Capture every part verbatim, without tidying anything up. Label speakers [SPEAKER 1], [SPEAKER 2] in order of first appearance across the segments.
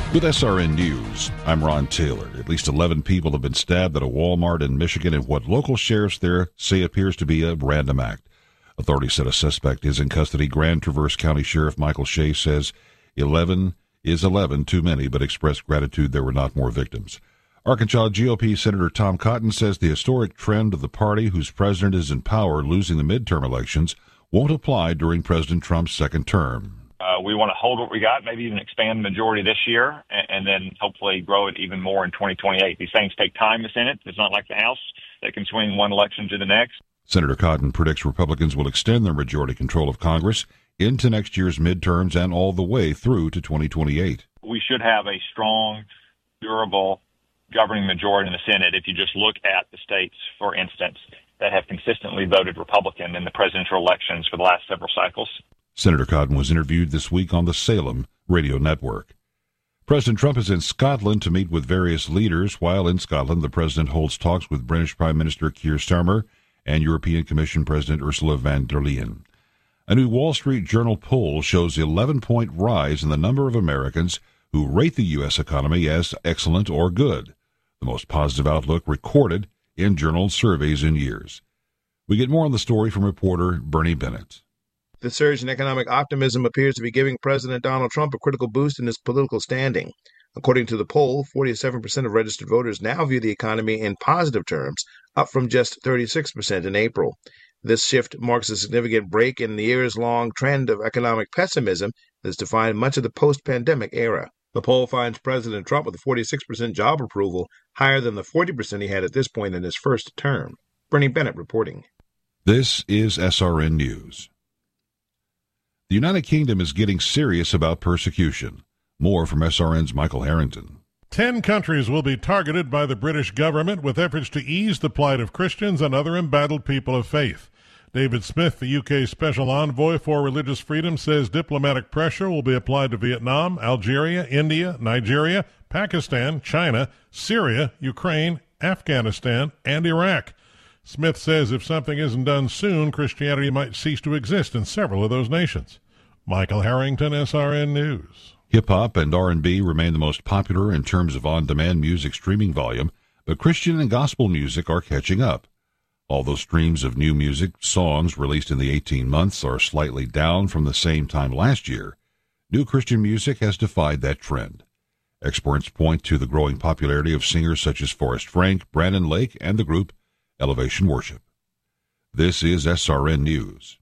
[SPEAKER 1] With S R N News, I'm Ron Taylor. At least eleven people have been stabbed at a Walmart in Michigan in what local sheriffs there say appears to be a random act. Authorities said a suspect is in custody. Grand Traverse County Sheriff Michael Shea says eleven is eleven too many, but expressed gratitude there were not more victims. Arkansas G O P Senator Tom Cotton says the historic trend of the party whose president is in power losing the midterm elections won't apply during President Trump's second term.
[SPEAKER 2] Uh, we want to hold what we got, maybe even expand the majority this year, and, and then hopefully grow it even more in twenty twenty-eight. These things take time in the Senate. It's not like the House that can swing one election to the next.
[SPEAKER 1] Senator Cotton predicts Republicans will extend their majority control of Congress into next year's midterms and all the way through to twenty twenty-eight.
[SPEAKER 2] We should have a strong, durable governing majority in the Senate if you just look at the states, for instance, that have consistently voted Republican in the presidential elections for the last several cycles.
[SPEAKER 1] Senator Cotton was interviewed this week on the Salem Radio Network. President Trump is in Scotland to meet with various leaders. While in Scotland, the president holds talks with British Prime Minister Keir Starmer and European Commission President Ursula von der Leyen. A new Wall Street Journal poll shows an eleven-point rise in the number of Americans who rate the U S economy as excellent or good, the most positive outlook recorded in journal surveys in years. We get more on the story from reporter Bernie Bennett.
[SPEAKER 3] The surge in economic optimism appears to be giving President Donald Trump a critical boost in his political standing. According to the poll, forty-seven percent of registered voters now view the economy in positive terms, up from just thirty-six percent in April. This shift marks a significant break in the years-long trend of economic pessimism that has defined much of the post-pandemic era. The poll finds President Trump with a forty-six percent job approval, higher than the forty percent he had at this point in his first term. Bernie Bennett reporting.
[SPEAKER 1] This is S R N News. The United Kingdom is getting serious about persecution. More from S R N's Michael Harrington.
[SPEAKER 4] Ten countries will be targeted by the British government with efforts to ease the plight of Christians and other embattled people of faith. David Smith, the U K Special Envoy for Religious Freedom, says diplomatic pressure will be applied to Vietnam, Algeria, India, Nigeria, Pakistan, China, Syria, Ukraine, Afghanistan, and Iraq. Smith says if something isn't done soon, Christianity might cease to exist in several of those nations. Michael Harrington, S R N News.
[SPEAKER 1] Hip-hop and R and B remain the most popular in terms of on-demand music streaming volume, but Christian and gospel music are catching up. Although streams of new music songs released in the eighteen months are slightly down from the same time last year, new Christian music has defied that trend. Experts point to the growing popularity of singers such as Forrest Frank, Brandon Lake, and the group Elevation Worship. This is S R N News.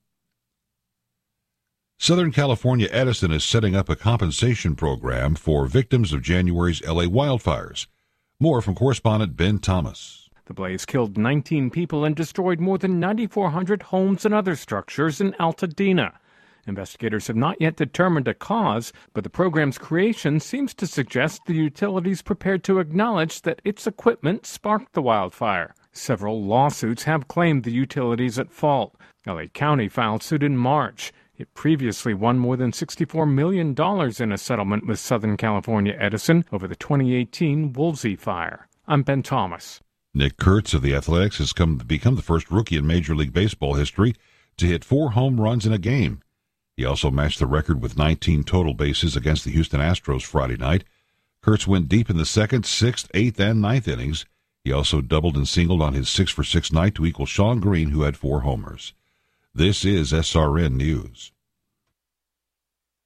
[SPEAKER 1] Southern California Edison is setting up a compensation program for victims of January's L A wildfires. More from correspondent Ben Thomas.
[SPEAKER 5] The blaze killed nineteen people and destroyed more than nine thousand four hundred homes and other structures in Altadena. Investigators have not yet determined a cause, but the program's creation seems to suggest the utility is prepared to acknowledge that its equipment sparked the wildfire. Several lawsuits have claimed the utility is at fault. L A County filed suit in March. It previously won more than sixty-four million dollars in a settlement with Southern California Edison over the twenty eighteen Woolsey fire. I'm Ben Thomas.
[SPEAKER 1] Nick Kurtz of the Athletics has come become the first rookie in Major League Baseball history to hit four home runs in a game. He also matched the record with nineteen total bases against the Houston Astros Friday night. Kurtz went deep in the second, sixth, eighth, and ninth innings. He also doubled and singled on his six for six night to equal Shawn Green, who had four homers. This is S R N News.